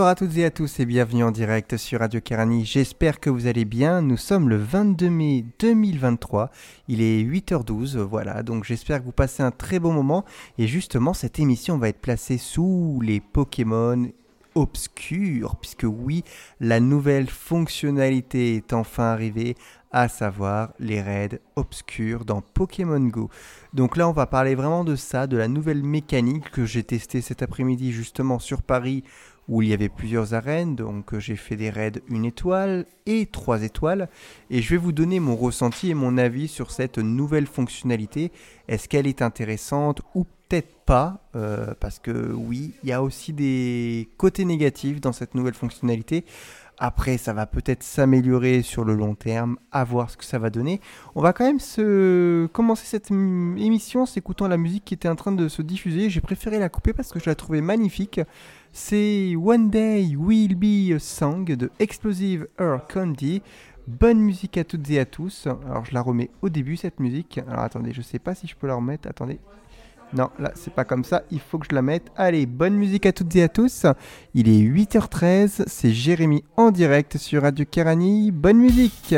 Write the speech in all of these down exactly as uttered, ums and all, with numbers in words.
Bonjour à toutes et à tous et bienvenue en direct sur Radio Kérani. J'espère que vous allez bien. Nous sommes le vingt-deux mai deux mille vingt-trois. Il est huit heures douze, voilà. Donc j'espère que vous passez un très bon moment. Et justement, cette émission va être placée sous les Pokémon obscurs. Puisque oui, la nouvelle fonctionnalité est enfin arrivée, à savoir les raids obscurs dans Pokémon Go. Donc là, on va parler vraiment de ça, de la nouvelle mécanique que j'ai testée cet après-midi justement sur Paris, où il y avait plusieurs arènes, donc j'ai fait des raids une étoile et trois étoiles, et je vais vous donner mon ressenti et mon avis sur cette nouvelle fonctionnalité. Est-ce qu'elle est intéressante ou peut-être pas, euh, parce que oui, il y a aussi des côtés négatifs dans cette nouvelle fonctionnalité. Après, ça va peut-être s'améliorer sur le long terme, à voir ce que ça va donner. On va quand même se commencer cette m- émission en s'écoutant la musique qui était en train de se diffuser. J'ai préféré la couper parce que je la trouvais magnifique. C'est One Day Will Be a Song de Explosive Earth Candy. Bonne musique à toutes et à tous. Alors je la remets au début cette musique. Alors attendez, je sais pas si je peux la remettre. Attendez. Non, là, c'est pas comme ça, il faut que je la mette. Allez, bonne musique à toutes et à tous. Il est huit heures treize, c'est Jérémy en direct sur Radio Kérani. Bonne musique.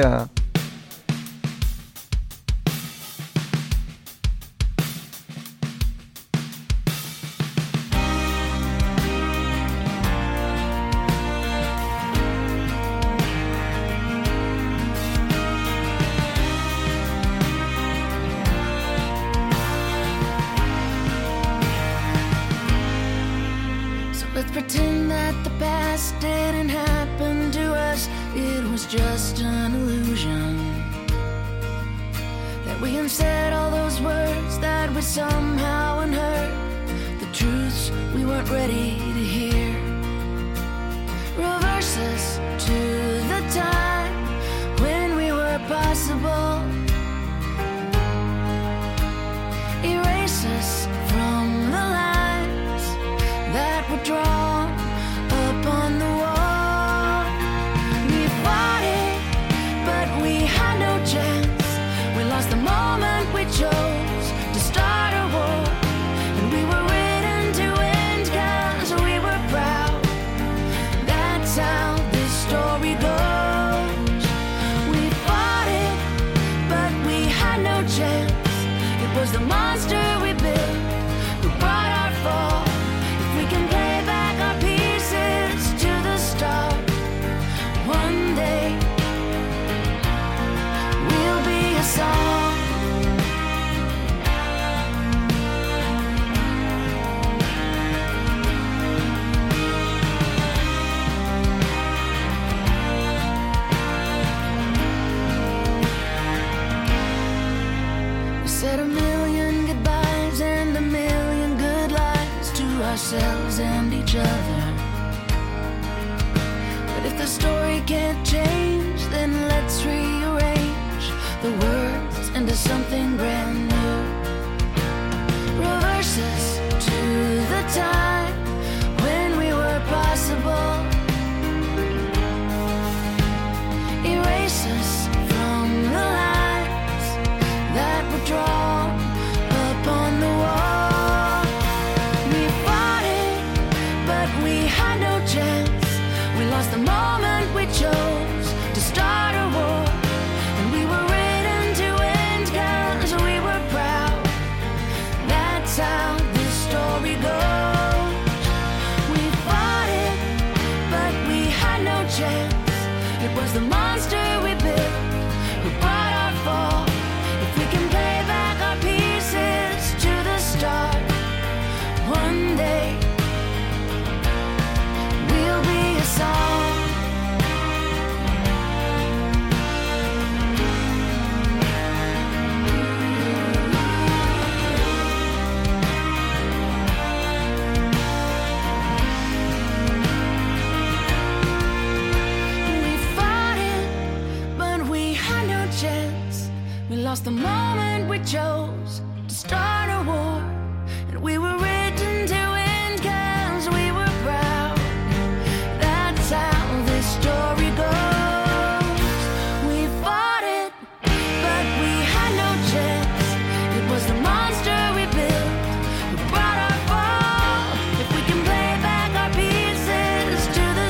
Just an illusion that we unsaid all those words that we somehow unheard, the truths we weren't ready to hear. Reverse us to the time when we were possible. Erase us from the lines that were drawn upon the wall. The moment we chose to start a war, and we were written to end 'cause we were proud. That's how this story goes. We fought it, but we had no chance. It was the monster we built who brought our fall. If we can play back our pieces to the start, one day we'll be a song. Said a million goodbyes and a million good lies to ourselves and each other. But if the story can't change, then let's rearrange the words into something brand new. Reverse us to the time when we were possible. Erase us from the lines that were drawn upon the wall. We fought it, but we had no chance. We lost the moment we chose to start a war, and we were written to end 'cause we were proud. That's how this story goes. We fought it, but we had no chance. It was the monster we built who brought our fall. If we can play back our pieces to the start, one day we'll be a song. We fought it, but we had no chance. We lost the moment we chose to start a war, and we were written to end 'cause we were proud. That's how this story goes. We fought it, but we had no chance. It was the monster we built who brought our fall. If we can play back our pieces to the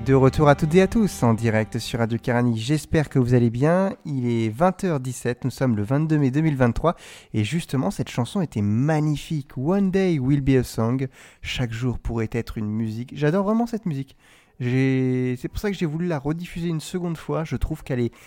De retour à toutes et à tous en direct sur Radio Carani, j'espère que vous allez bien. Il est vingt heures dix-sept, nous sommes le vingt-deux mai deux mille vingt-trois et justement cette chanson était magnifique. One day will be a song, chaque jour pourrait être une musique. J'adore vraiment cette musique. J'ai... C'est pour ça que j'ai voulu la rediffuser une seconde fois, je trouve qu'elle est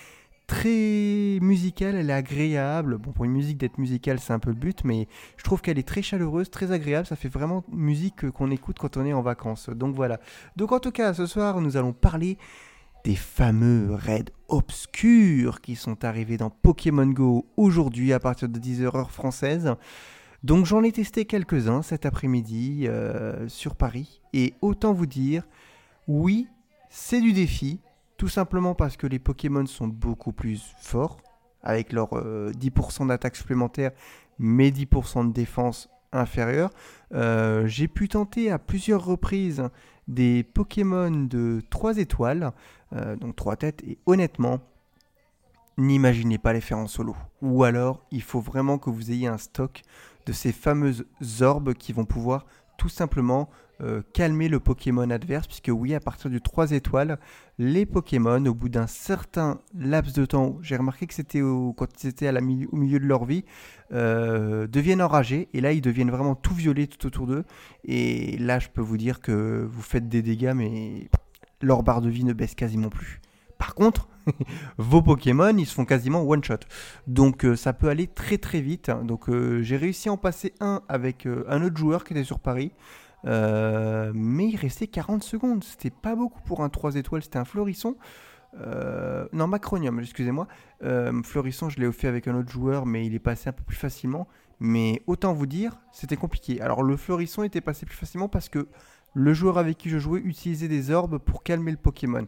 très musicale, elle est agréable. Bon, pour une musique d'être musicale, c'est un peu le but, mais je trouve qu'elle est très chaleureuse, très agréable. Ça fait vraiment musique qu'on écoute quand on est en vacances. Donc voilà. Donc en tout cas, ce soir, nous allons parler des fameux raids obscurs qui sont arrivés dans Pokémon Go aujourd'hui à partir de dix heures heure française. Donc j'en ai testé quelques-uns cet après-midi euh, sur Paris. Et autant vous dire, oui, c'est du défi. Tout simplement parce que les Pokémon sont beaucoup plus forts, avec leur euh, dix pour cent d'attaque supplémentaire, mais dix pour cent de défense inférieure. Euh, j'ai pu tenter à plusieurs reprises des Pokémon de trois étoiles, euh, donc trois têtes, et honnêtement, n'imaginez pas les faire en solo. Ou alors, il faut vraiment que vous ayez un stock de ces fameuses orbes qui vont pouvoir tout simplement euh, calmer le Pokémon adverse, puisque oui, à partir du trois étoiles, les Pokémon, au bout d'un certain laps de temps, j'ai remarqué que c'était au, quand ils étaient à la mi- au milieu de leur vie, euh, deviennent enragés, et là, ils deviennent vraiment tout violets tout autour d'eux, et là, je peux vous dire que vous faites des dégâts, mais leur barre de vie ne baisse quasiment plus. Par contre, vos Pokémon, ils se font quasiment one-shot. Donc euh, ça peut aller très très vite. Donc euh, j'ai réussi à en passer un avec euh, un autre joueur qui était sur Paris. Euh, mais il restait quarante secondes. C'était pas beaucoup pour un trois étoiles. C'était un Fleurisson. Euh, non, Macronium, excusez-moi. Euh, Fleurisson, je l'ai fait avec un autre joueur, mais il est passé un peu plus facilement. Mais autant vous dire, c'était compliqué. Alors le Fleurisson était passé plus facilement parce que le joueur avec qui je jouais utilisait des orbes pour calmer le Pokémon.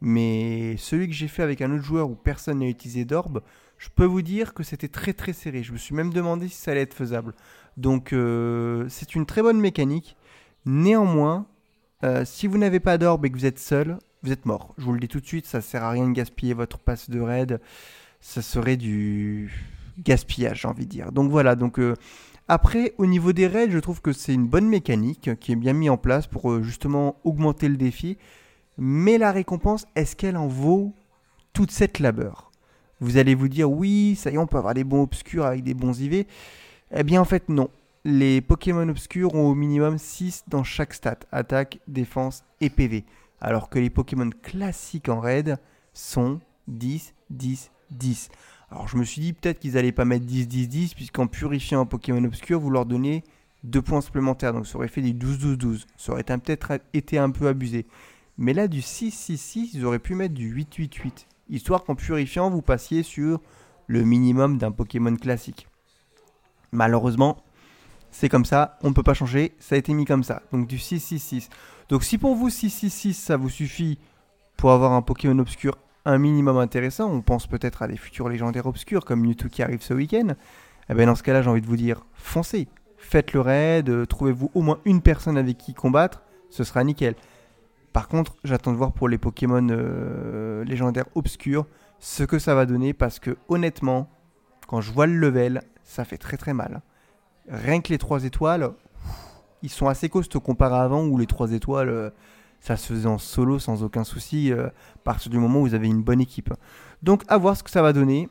Mais celui que j'ai fait avec un autre joueur où personne n'a utilisé d'orbe, je peux vous dire que c'était très très serré. Je me suis même demandé si ça allait être faisable. Donc euh, c'est une très bonne mécanique. Néanmoins, euh, si vous n'avez pas d'orbe et que vous êtes seul, vous êtes mort. Je vous le dis tout de suite, ça ne sert à rien de gaspiller votre passe de raid. Ça serait du gaspillage, j'ai envie de dire. Donc voilà, donc... Euh, Après, au niveau des raids, je trouve que c'est une bonne mécanique qui est bien mise en place pour euh, justement augmenter le défi. Mais la récompense, est-ce qu'elle en vaut toute cette labeur ? Vous allez vous dire, oui, ça y est, on peut avoir des bons obscurs avec des bons I V. Eh bien, en fait, non. Les Pokémon obscurs ont au minimum six dans chaque stat, attaque, défense et P V. Alors que les Pokémon classiques en raid sont dix, dix, dix. Alors je me suis dit peut-être qu'ils n'allaient pas mettre dix, dix, dix, puisqu'en purifiant un Pokémon obscur, vous leur donnez deux points supplémentaires. Donc ça aurait fait des douze, douze, douze. Ça aurait peut-être été un peu abusé. Mais là, du six, six, six, ils auraient pu mettre du huit, huit, huit. Histoire qu'en purifiant, vous passiez sur le minimum d'un Pokémon classique. Malheureusement, c'est comme ça, on ne peut pas changer, ça a été mis comme ça. Donc du six, six, six. Donc si pour vous six, six, six, ça vous suffit pour avoir un Pokémon obscur un minimum intéressant, on pense peut-être à des futurs légendaires obscurs comme Mewtwo qui arrive ce week-end, eh bien dans ce cas-là, j'ai envie de vous dire, foncez. Faites le raid, euh, trouvez-vous au moins une personne avec qui combattre, ce sera nickel. Par contre, j'attends de voir pour les Pokémon euh, légendaires obscurs ce que ça va donner parce que honnêtement, quand je vois le level, ça fait très très mal. Rien que les trois étoiles, ils sont assez costauds comparé à avant où les trois étoiles, euh, ça se faisait en solo sans aucun souci euh, à partir du moment où vous avez une bonne équipe. Donc à voir ce que ça va donner.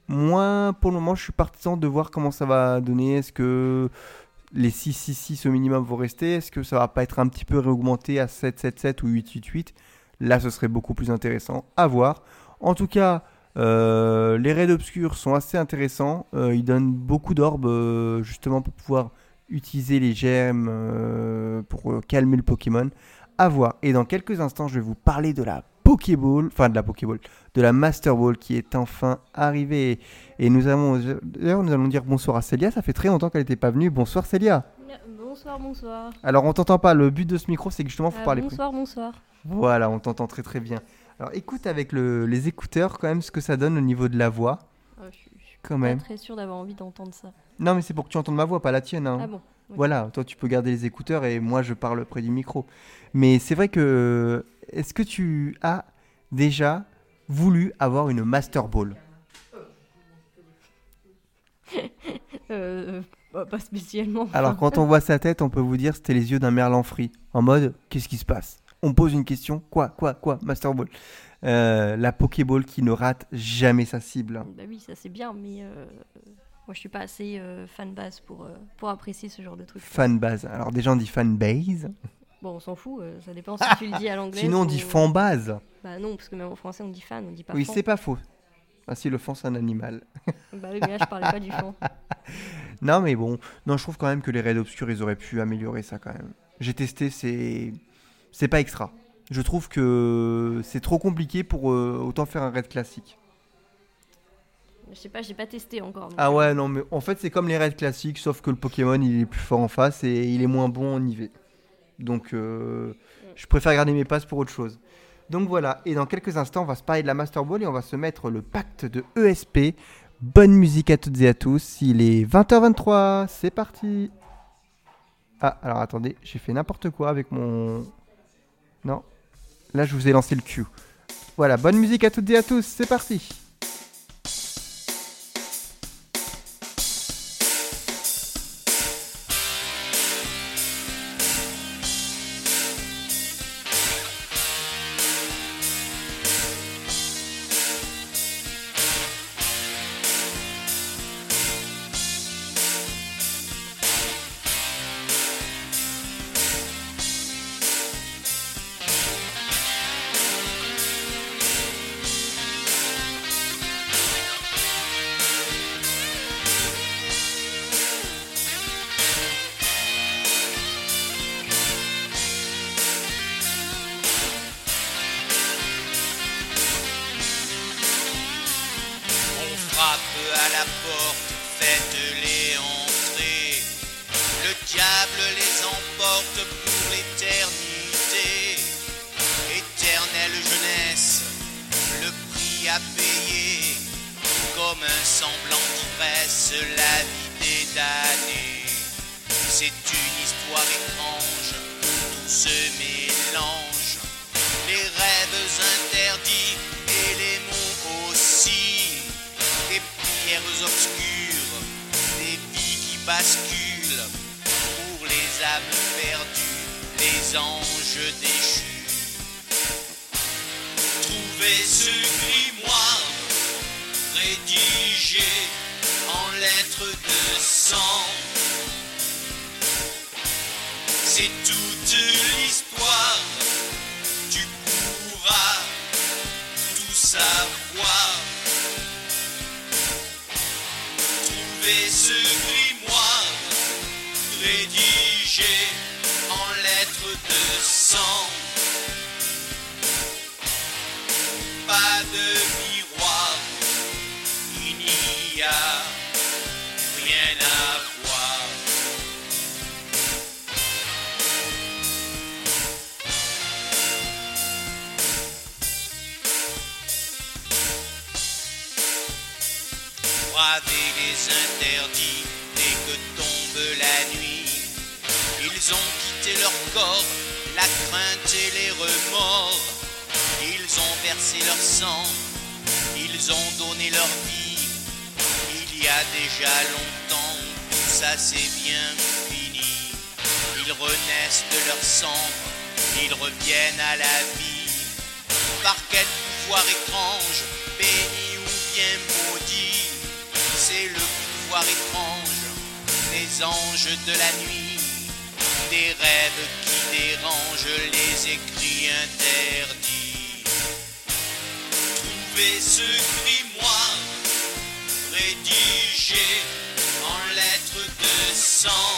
Moi, pour le moment, je suis partisan de voir comment ça va donner. Est-ce que les six six six au minimum vont rester ? Est-ce que ça va pas être un petit peu réaugmenté à sept sept sept ou huit huit huit ? Là, ce serait beaucoup plus intéressant. À voir. En tout cas, euh, les raids obscurs sont assez intéressants. Euh, ils donnent beaucoup d'orbes euh, justement pour pouvoir utiliser les gemmes euh, pour euh, calmer le Pokémon. À voir. Et dans quelques instants, je vais vous parler de la Pokéball, enfin de la Pokéball, de la Master Ball qui est enfin arrivée. Et nous allons, d'ailleurs, nous allons dire bonsoir à Célia. Ça fait très longtemps qu'elle n'était pas venue. Bonsoir Célia. Bonsoir, bonsoir. Alors on t'entend pas. Le but de ce micro, c'est que justement, faut Euh, parler. bonsoir, bonsoir. Voilà, on t'entend très très bien. Alors écoute avec le, les écouteurs quand même ce que ça donne au niveau de la voix. Euh, je suis, je suis Quand pas même. très sûre d'avoir envie d'entendre ça. Non mais c'est pour que tu entendes ma voix, pas la tienne. Hein. Ah bon ok. Voilà, toi tu peux garder les écouteurs et moi je parle près du micro. Mais c'est vrai que, est-ce que tu as déjà voulu avoir une Master Ball ? euh, bah, pas spécialement. Alors quand on voit sa tête, on peut vous dire c'était les yeux d'un merlan frit. En mode, qu'est-ce qui se passe ? On pose une question, quoi, quoi, quoi, Master Ball. Euh, la Pokéball qui ne rate jamais sa cible. Bah oui, ça c'est bien, mais euh, moi je suis pas assez euh, fan base pour, euh, pour apprécier ce genre de truc. Fan base. Alors déjà on dit fan base. Bon, on s'en fout, euh, ça dépend si tu le dis à l'anglais. Sinon on dit fan base. Bah non, parce que même en français on dit fan, on dit pas Oui, fan. c'est pas faux. Ah si, le fan c'est un animal. Bah oui, mais là je parlais pas du fan. Non mais bon, non je trouve quand même que les raids obscurs ils auraient pu améliorer ça quand même. J'ai testé, c'est c'est pas extra. Je trouve que c'est trop compliqué pour euh, autant faire un raid classique. Je sais pas, j'ai pas testé encore. donc, Ah euh, ouais non mais en fait c'est comme les raids classiques sauf que le Pokémon il est plus fort en face et il est moins bon en I V. Donc euh, je préfère garder mes passes pour autre chose. Donc voilà, et dans quelques instants on va se parler de la Master Ball et on va se mettre le pacte de E S P. Bonne musique à toutes et à tous, il est vingt heures vingt-trois, c'est parti. Ah alors attendez, j'ai fait n'importe quoi avec mon... Non, là je vous ai lancé le cue. Voilà, bonne musique à toutes et à tous, c'est parti. On frappe à la porte, faites-les entrer. Le diable les emporte pour l'éternité. Éternelle jeunesse, le prix à payer. Comme un semblant d'ivresse, la vie des damnés. C'est une histoire étrange, tout se mélange. Les rêves interdits et les mots aussi. Des prières obscures, des vies qui basculent. Pour les âmes perdues, les anges déchus. Trouvez ce grimoire rédigé en lettres de sang. C'est toute l'histoire, tu pourras tout savoir. Trouvez ce grimoire rédigé en lettres de sang. Pas de miroir, il n'y a rien à voir. Braver les interdits dès que tombe la nuit. Ils ont quitté leur corps, la crainte et les remords. Ils ont versé leur sang, ils ont donné leur vie. Il y a déjà longtemps, ça c'est bien fini. Ils renaissent de leur cendre, ils reviennent à la vie. Par quel pouvoir étrange, béni ou bien maudit, c'est le pouvoir étrange des anges de la nuit. Des rêves qui dérangent les écrits interdits. Trouvez ce grimoire rédigé en lettres de sang.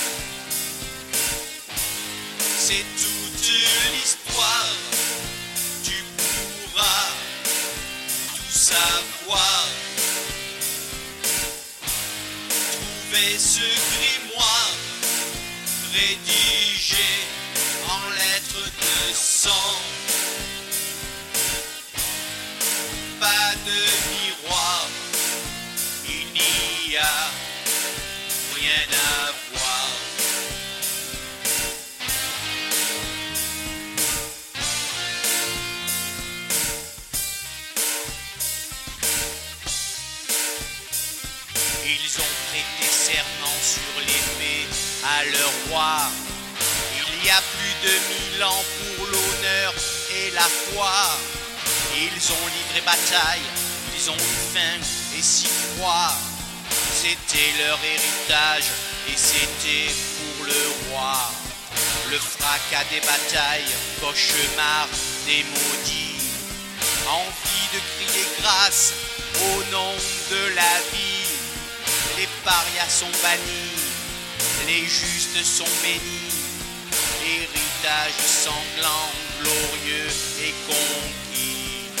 C'est toute l'histoire, tu pourras tout savoir. Trouvez ce grimoire rédigé en lettres de sang. Pas de miroir, il n'y a rien à voir. Ils ont prêté serment sur l'épée à leur roi. Il y a plus de mille ans pour l'honneur et la foi. Ils ont livré bataille, ils ont eu faim et si froid. C'était leur héritage et c'était pour le roi. Le fracas des batailles, cauchemar des maudits. Envie de crier grâce au nom de la vie. Les parias sont bannis, les justes sont bénis. Héritage sanglant, glorieux et conquis.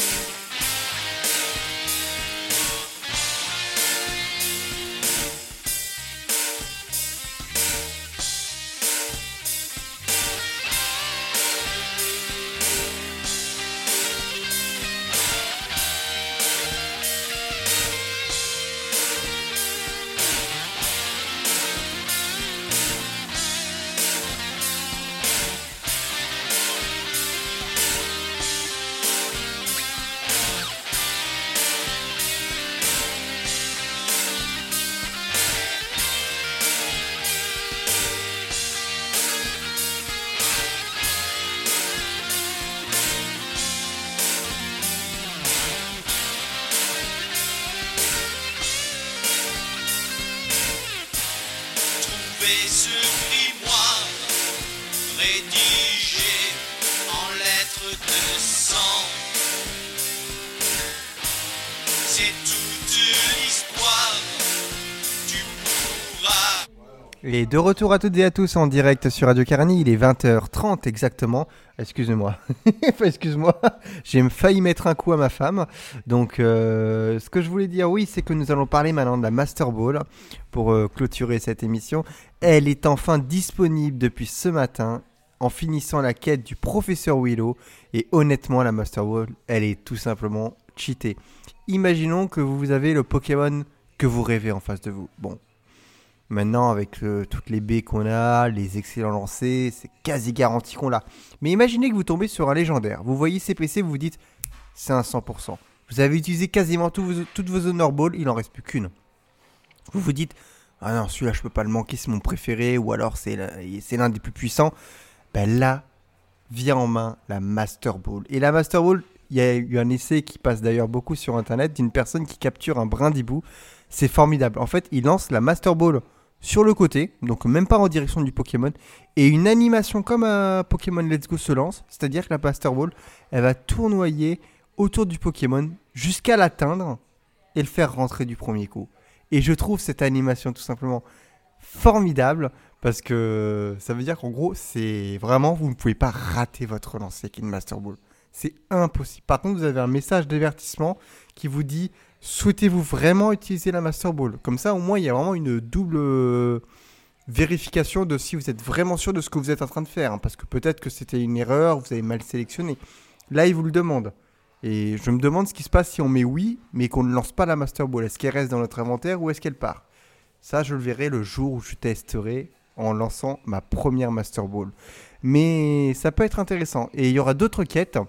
Ce grimoire rédigé en lettres de sang, c'est toute l'histoire, tu pourras. Et de retour à toutes et à tous en direct sur Radio Carani, il est vingt heures trente exactement. Excusez-moi, excuse-moi, j'ai failli mettre un coup à ma femme. Donc, euh, ce que je voulais dire, oui, c'est que nous allons parler maintenant de la Master Ball pour euh, clôturer cette émission. Elle est enfin disponible depuis ce matin en finissant la quête du professeur Willow. Et honnêtement, la Master Ball, elle est tout simplement cheatée. Imaginons que vous avez le Pokémon que vous rêvez en face de vous. Bon. Maintenant, avec euh, toutes les baies qu'on a, les excellents lancers, c'est quasi garanti qu'on l'a. Mais imaginez que vous tombez sur un légendaire. Vous voyez C P C, vous vous dites, c'est un cent pour cent. Vous avez utilisé quasiment tout vos, toutes vos Honor Balls, il n'en reste plus qu'une. Vous vous dites, ah non, celui-là, je peux pas le manquer, c'est mon préféré, ou alors c'est, la, c'est l'un des plus puissants. Ben là, vient en main la Master Ball. Et la Master Ball, il y a eu un essai qui passe d'ailleurs beaucoup sur Internet, d'une personne qui capture un brindibou. C'est formidable. En fait, il lance la Master Ball sur le côté, donc même pas en direction du Pokémon, et une animation comme un Pokémon Let's Go se lance, c'est-à-dire que la Master Ball, elle va tournoyer autour du Pokémon jusqu'à l'atteindre et le faire rentrer du premier coup. Et je trouve cette animation tout simplement formidable, parce que ça veut dire qu'en gros, c'est vraiment, vous ne pouvez pas rater votre lancer avec une Master Ball. C'est impossible. Par contre, vous avez un message d'avertissement qui vous dit: souhaitez-vous vraiment utiliser la Master Ball? Comme ça, au moins, il y a vraiment une double euh, vérification de si vous êtes vraiment sûr de ce que vous êtes en train de faire. Hein, parce que peut-être que c'était une erreur, vous avez mal sélectionné. Là, il vous le demande. Et je me demande ce qui se passe si on met oui, mais qu'on ne lance pas la Master Ball. Est-ce qu'elle reste dans notre inventaire ou est-ce qu'elle part? Ça, je le verrai le jour où je testerai en lançant ma première Master Ball. Mais ça peut être intéressant. Et il y aura d'autres quêtes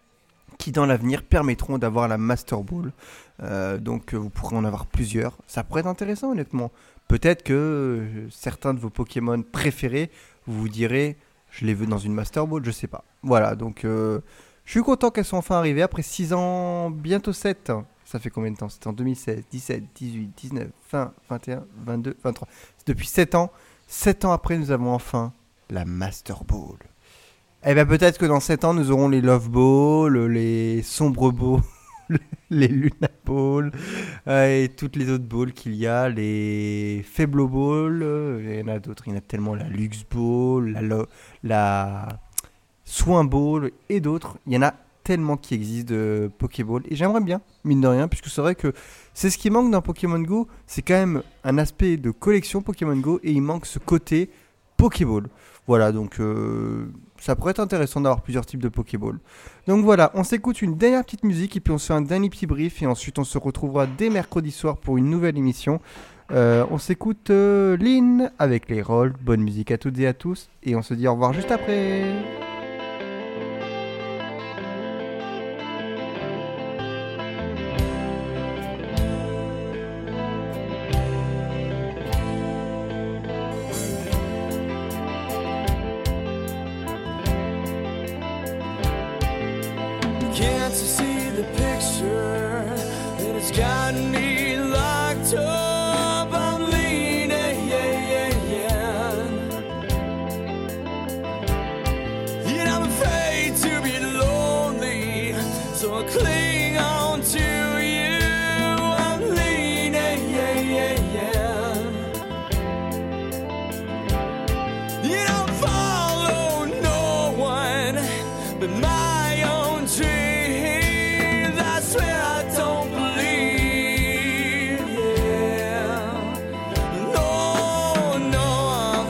qui dans l'avenir permettront d'avoir la Master Ball. Euh, donc vous pourrez en avoir plusieurs. Ça pourrait être intéressant honnêtement. Peut-être que euh, certains de vos Pokémon préférés, vous vous direz, je les veux dans une Master Ball, je sais pas. Voilà, donc euh, je suis content qu'elles soient enfin arrivées après six ans, bientôt sept. Ça fait combien de temps? C'était en deux mille seize, dix-sept, dix-huit, dix-neuf, vingt, vingt et un, vingt-deux, vingt-trois. C'est depuis sept ans. sept ans après, nous avons enfin la Master Ball. Eh bien peut-être que dans sept ans, nous aurons les Love Balls, les Sombre Balls, les Luna Balls, euh, et toutes les autres balls qu'il y a, les Faible Balls, euh, il y en a d'autres, il y en a tellement, la Luxe Ball, la, lo- la Soin Ball et d'autres. Il y en a tellement qui existent de Pokéball et j'aimerais bien, mine de rien, puisque c'est vrai que c'est ce qui manque dans Pokémon Go, c'est quand même un aspect de collection Pokémon Go et il manque ce côté Pokéball. Voilà, donc euh, ça pourrait être intéressant d'avoir plusieurs types de Pokéball. Donc voilà, on s'écoute une dernière petite musique et puis on se fait un dernier petit brief et ensuite on se retrouvera dès mercredi soir pour une nouvelle émission. Euh, on s'écoute euh, Lynn avec les rôles. Bonne musique à toutes et à tous et on se dit au revoir juste après. It's got me locked up, I'm leaning, and I'm afraid to be lonely, so I cling on to you, I'm leaning, you don't follow no one but my own dreams. I swear I don't believe, yeah. No, no.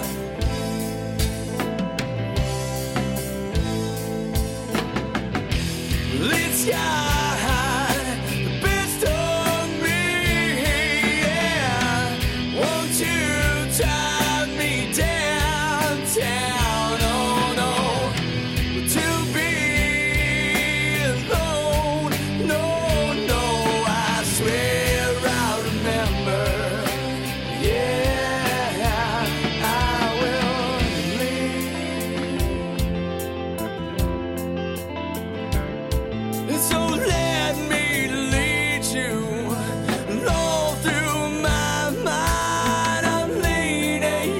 It's got the best of me, yeah. Won't you drive me downtown? Oh no, to be alone. No, no, I swear I'll remember. Yeah, I will leave. So let me lead you all through my mind. I'm leading,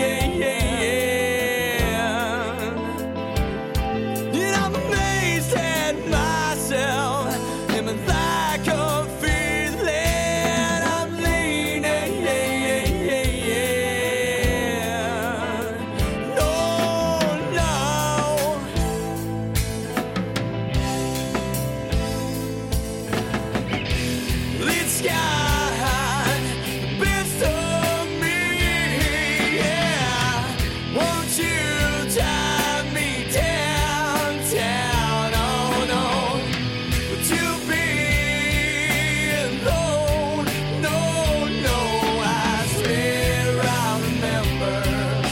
and I'm amazed at myself and my lack of feeling. I'm leaning, no, no. It's got the best of me, yeah. Won't you drive me downtown? Oh no, to be alone. No, no, I swear I'll remember.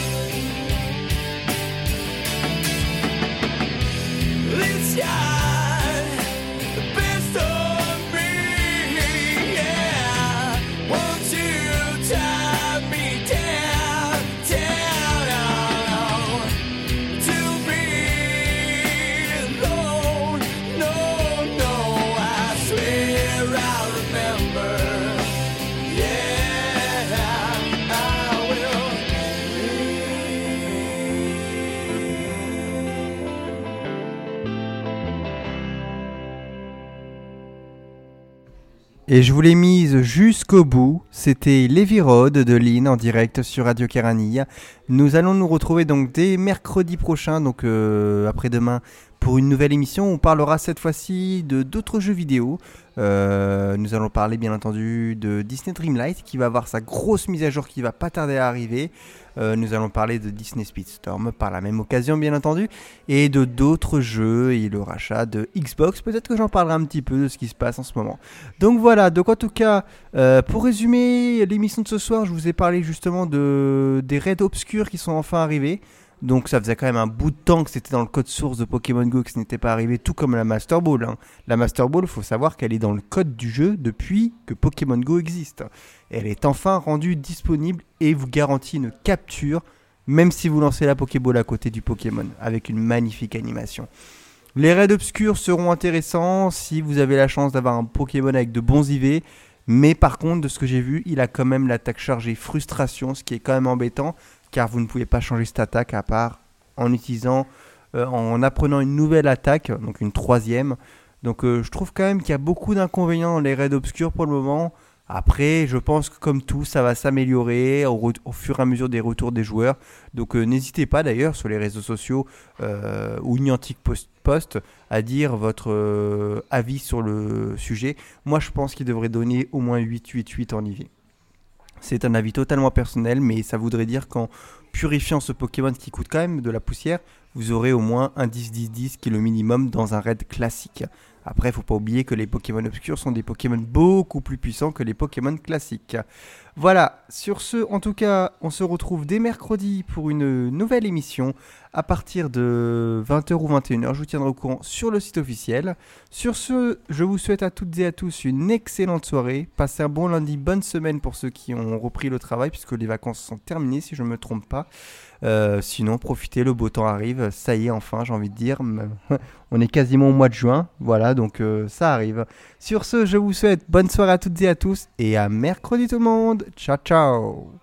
It's got the best of me, yeah. Won't you drive me downtown? Oh, to be alone. No, no, I swear I'll remember. Yeah, I will. Et je vous l'ai mise jusqu'au bout. C'était Lévi Rode de Lynn en direct sur Radio Kerani. Nous allons nous retrouver donc dès mercredi prochain, donc euh, après-demain, pour une nouvelle émission. On parlera cette fois-ci de d'autres jeux vidéo. Euh, nous allons parler bien entendu de Disney Dreamlight qui va avoir sa grosse mise à jour qui va pas tarder à arriver. Euh, nous allons parler de Disney Speedstorm par la même occasion bien entendu et de d'autres jeux et le rachat de Xbox. Peut-être que j'en parlerai un petit peu de ce qui se passe en ce moment. Donc voilà, donc en tout cas euh, pour résumer l'émission de ce soir, je vous ai parlé justement de, des raids obscurs qui sont enfin arrivés. Donc ça faisait quand même un bout de temps que c'était dans le code source de Pokémon Go que ce n'était pas arrivé, tout comme la Master Ball. Hein. La Master Ball, il faut savoir qu'elle est dans le code du jeu depuis que Pokémon Go existe. Elle est enfin rendue disponible et vous garantit une capture, même si vous lancez la Pokéball à côté du Pokémon, avec une magnifique animation. Les raids obscurs seront intéressants si vous avez la chance d'avoir un Pokémon avec de bons I V, mais par contre, de ce que j'ai vu, il a quand même l'attaque chargée Frustration, ce qui est quand même embêtant, car vous ne pouvez pas changer cette attaque à part en utilisant, euh, en apprenant une nouvelle attaque, donc une troisième. Donc euh, je trouve quand même qu'il y a beaucoup d'inconvénients dans les raids obscurs pour le moment. Après, je pense que comme tout, ça va s'améliorer au, re- au fur et à mesure des retours des joueurs. Donc euh, n'hésitez pas d'ailleurs sur les réseaux sociaux euh, ou Niantic Post, Post à dire votre euh, avis sur le sujet. Moi je pense qu'il devrait donner au moins huit, huit, huit en I V. C'est un avis totalement personnel, mais ça voudrait dire qu'en purifiant ce Pokémon qui coûte quand même de la poussière, vous aurez au moins un dix dix dix qui est le minimum dans un raid classique. Après, il ne faut pas oublier que les Pokémon obscurs sont des Pokémon beaucoup plus puissants que les Pokémon classiques. Voilà, sur ce, en tout cas, on se retrouve dès mercredi pour une nouvelle émission à partir de vingt heures ou vingt et une heures. Je vous tiendrai au courant sur le site officiel. Sur ce, je vous souhaite à toutes et à tous une excellente soirée. Passez un bon lundi, bonne semaine pour ceux qui ont repris le travail puisque les vacances sont terminées si je ne me trompe pas. Euh, sinon, profitez, le beau temps arrive. Ça y est, enfin, j'ai envie de dire. On est quasiment au mois de juin. Voilà, donc euh, ça arrive. Sur ce, je vous souhaite bonne soirée à toutes et à tous et à mercredi tout le monde. Ciao, ciao.